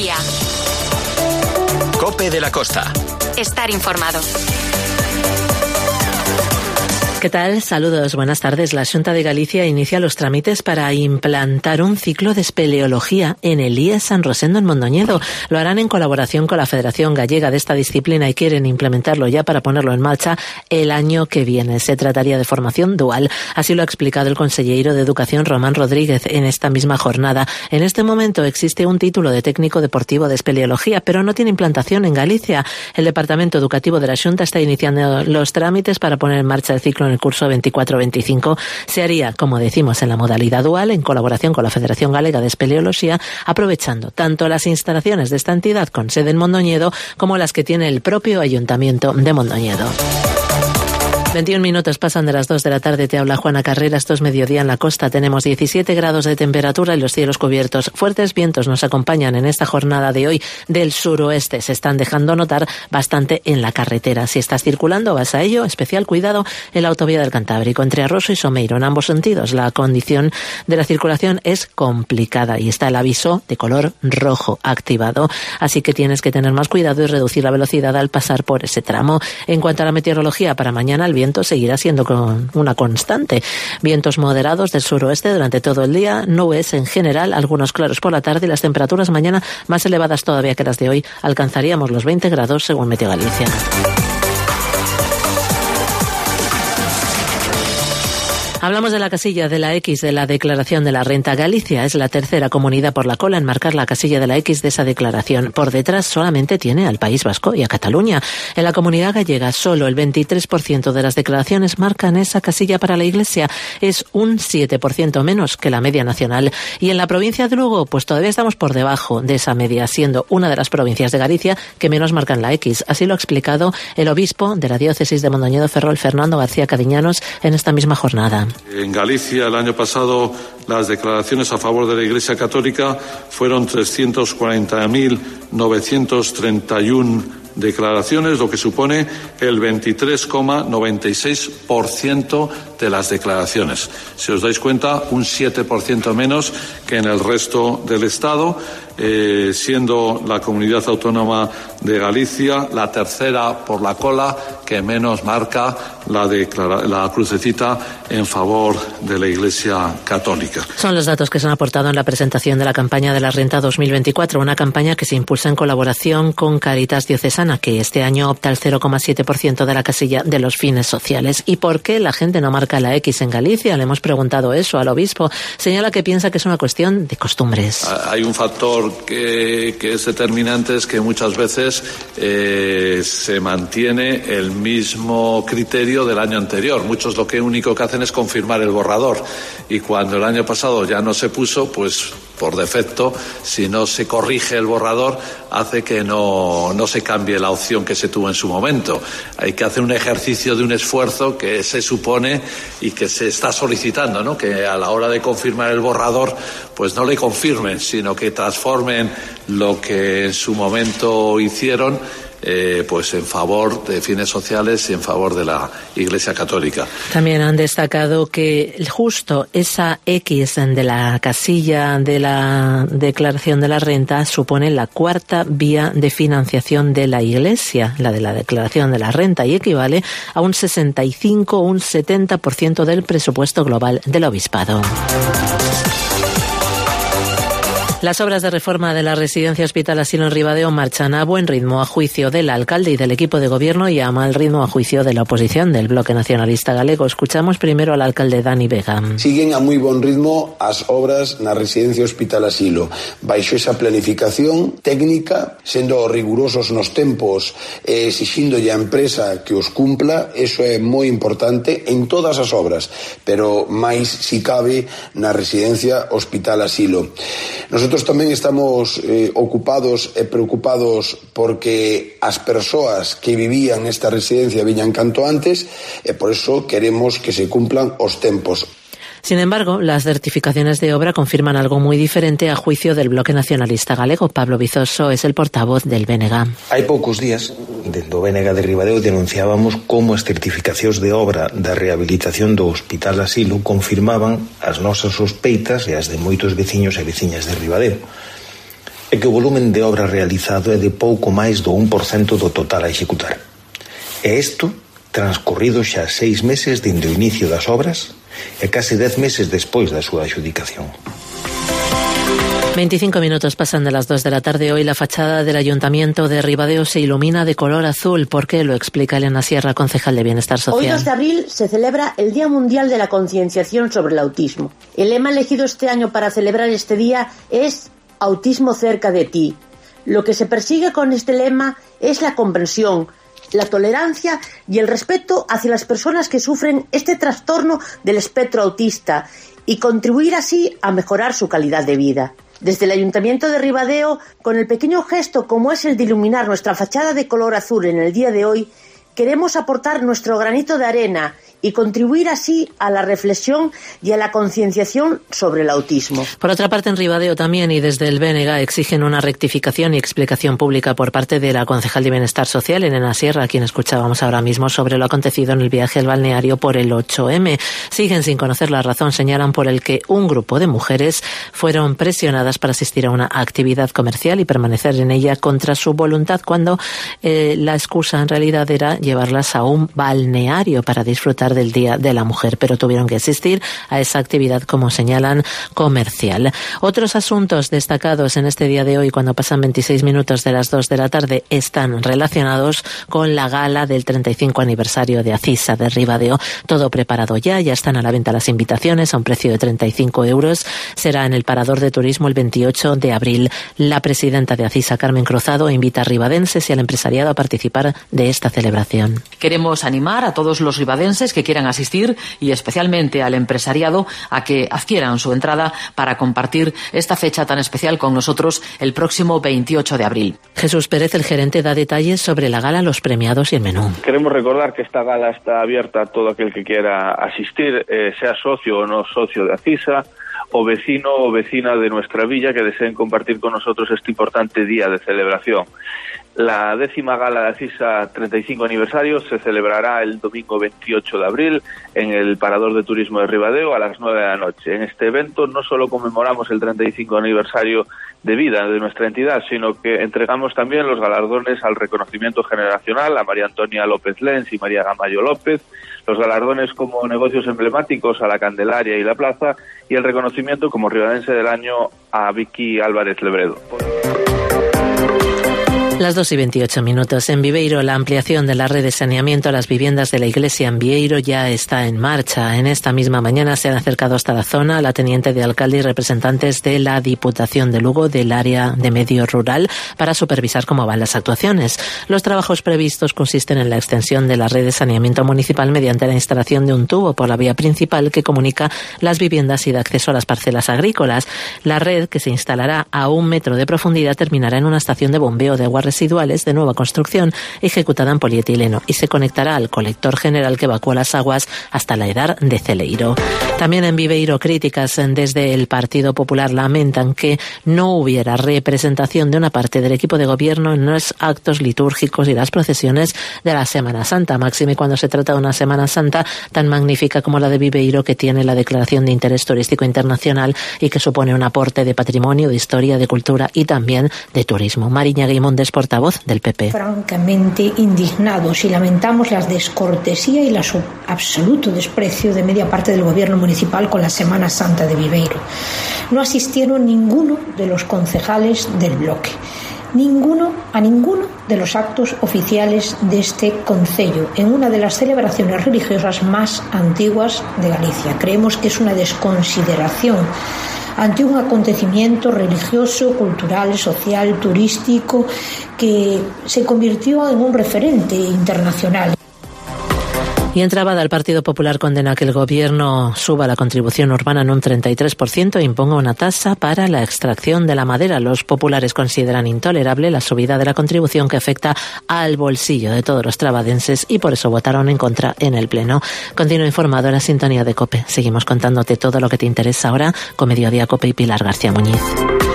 día. COPE de la Costa. Estar informado. ¿Qué tal? Saludos, buenas tardes. La Xunta de Galicia inicia los trámites para implantar un ciclo de espeleología en el IES San Rosendo en Mondoñedo. Lo harán en colaboración con la Federación Gallega de esta disciplina y quieren implementarlo ya para ponerlo en marcha el año que viene. Se trataría de formación dual. Así lo ha explicado el conselleiro de Educación, Román Rodríguez, en esta misma jornada. En este momento existe un título de técnico deportivo de espeleología, pero no tiene implantación en Galicia. El Departamento Educativo de la Xunta está iniciando los trámites para poner en marcha el ciclo en el curso 24-25. Se haría, como decimos, en la modalidad dual, en colaboración con la Federación Galega de Espeleología, aprovechando tanto las instalaciones de esta entidad con sede en Mondoñedo como las que tiene el propio Ayuntamiento de Mondoñedo. 21 minutos pasan de las 2 de la tarde. Te habla Juana Carrera. Esto es mediodía en la costa. Tenemos 17 grados de temperatura y los cielos cubiertos. Fuertes vientos nos acompañan en esta jornada de hoy del suroeste. Se están dejando notar bastante en la carretera. Si estás circulando, vas a ello. Especial cuidado en la autovía del Cantábrico, entre Arroso y Someiro. En ambos sentidos, la condición de la circulación es complicada y está el aviso de color rojo activado. Así que tienes que tener más cuidado y reducir la velocidad al pasar por ese tramo. En cuanto a la meteorología, para mañana el viento seguirá siendo con una constante. Vientos moderados del suroeste durante todo el día, nubes en general, algunos claros por la tarde y las temperaturas mañana más elevadas todavía que las de hoy. Alcanzaríamos los 20 grados según Meteo Galicia. Hablamos de la casilla de la X de la declaración de la renta. Galicia es la tercera comunidad por la cola en marcar la casilla de la X de esa declaración. Por detrás solamente tiene al País Vasco y a Cataluña. En la comunidad gallega solo el 23% de las declaraciones marcan esa casilla para la Iglesia. Es un 7% menos que la media nacional. Y en la provincia de Lugo, pues todavía estamos por debajo de esa media, siendo una de las provincias de Galicia que menos marcan la X. Así lo ha explicado el obispo de la diócesis de Mondoñedo, Ferrol, Fernando García Cadiñanos, en esta misma jornada. En Galicia, el año pasado, las declaraciones a favor de la Iglesia Católica fueron 340.931 declaraciones, lo que supone el 23,96% de las declaraciones. Si os dais cuenta, un 7% menos que en el resto del Estado, siendo la comunidad autónoma de Galicia la tercera por la cola que menos marca la crucecita en favor de la Iglesia Católica. Son los datos que se han aportado en la presentación de la campaña de la Renta 2024, una campaña que se impulsa en colaboración con Caritas Diocesana, que este año opta al 0,7% de la casilla de los fines sociales. ¿Y por qué la gente no marca la X en Galicia? Le hemos preguntado eso al obispo. Señala que piensa que es una cuestión de costumbres. Hay un factor que es determinante, es que muchas veces se mantiene el mismo criterio del año anterior. Muchos lo único que hacen es confirmar el borrador, y cuando el año pasado ya no se puso, pues por defecto, si no se corrige el borrador, hace que no se cambie la opción que se tuvo en su momento. Hay que hacer un ejercicio de un esfuerzo que se supone y que se está solicitando, ¿no? Que a la hora de confirmar el borrador, pues no le confirmen, sino que transformen lo que en su momento hicieron, pues en favor de fines sociales y en favor de la Iglesia Católica. También han destacado que justo esa X de la casilla de la declaración de la renta supone la cuarta vía de financiación de la Iglesia, la de la declaración de la renta, y equivale a un 65 o un 70% del presupuesto global del obispado. Las obras de reforma de la residencia Hospital Asilo en Ribadeo marchan a buen ritmo, a juicio del alcalde y del equipo de gobierno, y a mal ritmo a juicio de la oposición del Bloque Nacionalista Galego. Escuchamos primero al alcalde Dani Vega. Siguen a moi bon ritmo as obras na residencia Hospital Asilo, baixo esa planificación técnica, sendo rigurosos nos tempos e exixindo a empresa que os cumpla. Eso é moi importante en todas as obras, pero máis si cabe na residencia Hospital Asilo. Nosotros tamén estamos ocupados e preocupados porque as persoas que vivían nesta residencia viñan canto antes, e por eso queremos que se cumplan os tempos. Sin embargo, las certificaciones de obra confirman algo muy diferente a juicio del Bloque Nacionalista Galego. Pablo Vizoso es el portavoz del BNG. Hai poucos días, dentro do BNG de Ribadeo, denunciábamos como as certificacións de obra da rehabilitación do Hospital Asilo confirmaban as nosas sospeitas e as de moitos veciños e veciñas de Ribadeo. é que o volumen de obra realizado é de pouco máis do 1% do total a executar. E isto transcorrido xa 6 meses dende o inicio das obras e case 10 meses despois da súa adjudicación. 25 minutos pasan de las 2 de la tarde. Hoy la fachada del Ayuntamiento de Ribadeo se ilumina de color azul. ¿Por qué? Lo explica Elena Sierra, concejal de Bienestar Social. Hoy, 2 de abril, se celebra el Día Mundial de la Concienciación sobre el Autismo. El lema elegido este año para celebrar este día es Autismo cerca de ti. Lo que se persigue con este lema es la comprensión, la tolerancia y el respeto hacia las personas que sufren este trastorno del espectro autista y contribuir así a mejorar su calidad de vida. Desde el Ayuntamiento de Ribadeo, con el pequeño gesto como es el de iluminar nuestra fachada de color azul en el día de hoy, queremos aportar nuestro granito de arena y contribuir así a la reflexión y a la concienciación sobre el autismo. Por otra parte, en Ribadeo también y desde el BNG exigen una rectificación y explicación pública por parte de la concejal de Bienestar Social, Elena Sierra, a quien escuchábamos ahora mismo, sobre lo acontecido en el viaje al balneario por el 8M. Siguen sin conocer la razón, señalan, por el que un grupo de mujeres fueron presionadas para asistir a una actividad comercial y permanecer en ella contra su voluntad, cuando la excusa en realidad era llevarlas a un balneario para disfrutar del Día de la Mujer, pero tuvieron que asistir a esa actividad, como señalan, comercial. Otros asuntos destacados en este día de hoy, cuando pasan 26 minutos de las 2 de la tarde, están relacionados con la gala del 35 aniversario de Acisa de Ribadeo. Todo preparado ya están a la venta las invitaciones a un precio de 35 euros. Será en el Parador de Turismo el 28 de abril. La presidenta de Acisa, Carmen Cruzado, invita a ribadenses y al empresariado a participar de esta celebración. Queremos animar a todos los ribadenses que quieran asistir y especialmente al empresariado a que adquieran su entrada para compartir esta fecha tan especial con nosotros el próximo 28 de abril. Jesús Pérez, el gerente, da detalles sobre la gala, los premiados y el menú. Queremos recordar que esta gala está abierta a todo aquel que quiera asistir, sea socio o no socio de Acisa, o vecino o vecina de nuestra villa que deseen compartir con nosotros este importante día de celebración. La 10ª gala de Acisa 35 aniversario se celebrará el domingo 28 de abril en el Parador de Turismo de Ribadeo a las 9 de la noche. En este evento no solo conmemoramos el 35 aniversario de vida de nuestra entidad, sino que entregamos también los galardones al reconocimiento generacional a María Antonia López Lenz y María Gamayo López, los galardones como negocios emblemáticos a La Candelaria y La Plaza y el reconocimiento como ribadense del año a Vicky Álvarez Lebredo. Las 2 y 28 minutos. En Viveiro, la ampliación de la red de saneamiento a las viviendas de la iglesia en Vieiro ya está en marcha. En esta misma mañana se han acercado hasta la zona la teniente de alcalde y representantes de la Diputación de Lugo del área de medio rural para supervisar cómo van las actuaciones. Los trabajos previstos consisten en la extensión de la red de saneamiento municipal mediante la instalación de un tubo por la vía principal que comunica las viviendas y da acceso a las parcelas agrícolas. La red, que se instalará a 1 metro de profundidad, terminará en una estación de bombeo de aguas residuales de nueva construcción ejecutada en polietileno y se conectará al colector general que evacúa las aguas hasta la Edar de Celeiro. También en Viveiro, críticas desde el Partido Popular lamentan que no hubiera representación de una parte del equipo de gobierno en los actos litúrgicos y las procesiones de la Semana Santa, máxime cuando se trata de una Semana Santa tan magnífica como la de Viveiro, que tiene la declaración de interés turístico internacional y que supone un aporte de patrimonio, de historia, de cultura y también de turismo. Mariña Guimondes, portavoz del PP. Francamente indignados y lamentamos la descortesía y el absoluto desprecio de media parte del gobierno municipal con la Semana Santa de Viveiro. No asistieron ninguno de los concejales del bloque. Ninguno de los actos oficiales de este concello en una de las celebraciones religiosas más antiguas de Galicia. Creemos que es una desconsideración ante un acontecimiento religioso, cultural, social, turístico que se convirtió en un referente internacional. Y en Trabada, el Partido Popular condena que el Gobierno suba la contribución urbana en un 33% e imponga una tasa para la extracción de la madera. Los populares consideran intolerable la subida de la contribución que afecta al bolsillo de todos los trabadenses y por eso votaron en contra en el Pleno. Continúa informado en la sintonía de COPE. Seguimos contándote todo lo que te interesa ahora con Mediodía COPE y Pilar García Muñiz.